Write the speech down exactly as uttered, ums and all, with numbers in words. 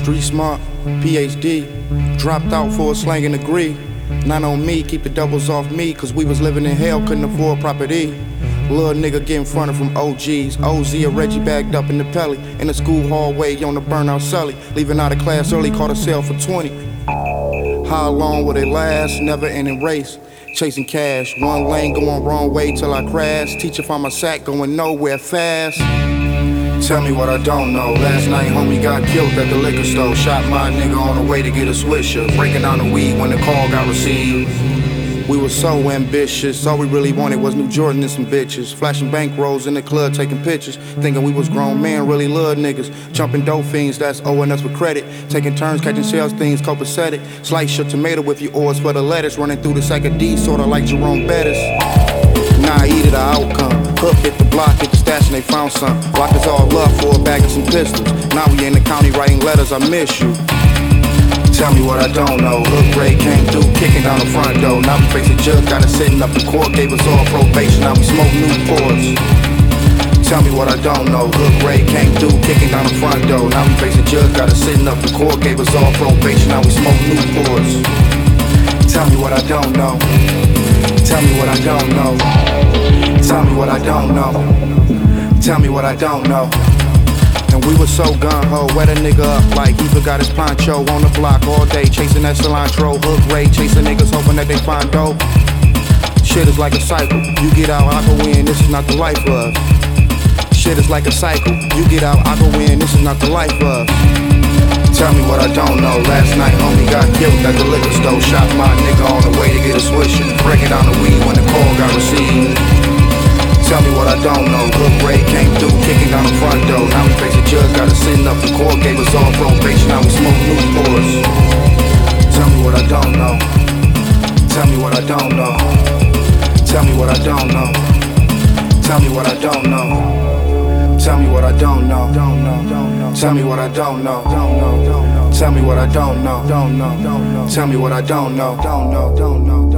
Street smart, P H D, dropped out for a slanging degree. Not on me, keep the doubles off me, cause we was living in hell, couldn't afford property. Little nigga getting fronted from O Gs. O Z or Reggie bagged up in the pelly. In the school hallway on the burnout celly. Leaving out of class early, caught a sale for twenty. How long will it last? Never ending race. Chasing cash, one lane going wrong way till I crash. Teacher found my sack going nowhere fast. Tell me what I don't know. Last night homie got killed at the liquor store. Shot my nigga on the way to get a swisher. Breaking down the weed when the call got received. We were so ambitious, all we really wanted was New Jordan and some bitches. Flashing bankrolls in the club, taking pictures. Thinking we was grown men, really love niggas. Jumping dope fiends, that's owing us with credit. Taking turns, catching sales things, copacetic. Slice your tomato with your oils for the lettuce. Running through the sack of D, sorta like Jerome Bettis. Now I eat it, the outcome. Hook hit the block, hit the stash and they found some. Lock us all up for a bag of some pistols. Now we in the county writing letters, I miss you. Tell me what I don't know. Hook Ray came through, kicking down the front door. Now we face a judge, got us sitting up in court. Gave us all probation, now we smoke Newports. Tell me what I don't know. Hook Ray came through, kicking down the front door. Now we face a judge, got us sitting up in court. Gave us all probation, now we smoke Newports. Tell me what I don't know. Tell me what I don't know. Tell me what I don't know. Tell me what I don't know. And we was so gun-ho, wet a nigga up like he forgot his poncho. On the block all day, chasing that cilantro. Hook Ray, chasing niggas, hoping that they find dope. Shit is like a cycle, you get out, I go in, this is not the life of. Shit is like a cycle, you get out, I go in, this is not the life of. Tell me what I don't know. Last night homie got killed at the liquor store. Shot my nigga on the way to get a swisher. Breaking down the weed when the call got received. Tell me what I don't know. Hook Ray came through, kicking down the front door. Now we face a judge, got us sitting up in court. Gave us all probation, now we smoke Newports. Tell me what I don't know. Tell me what I don't know. Tell me what I don't know. Tell me what I don't know. Tell me what I don't know. Tell me what I don't know. Tell me what I don't know. Tell me what I don't know.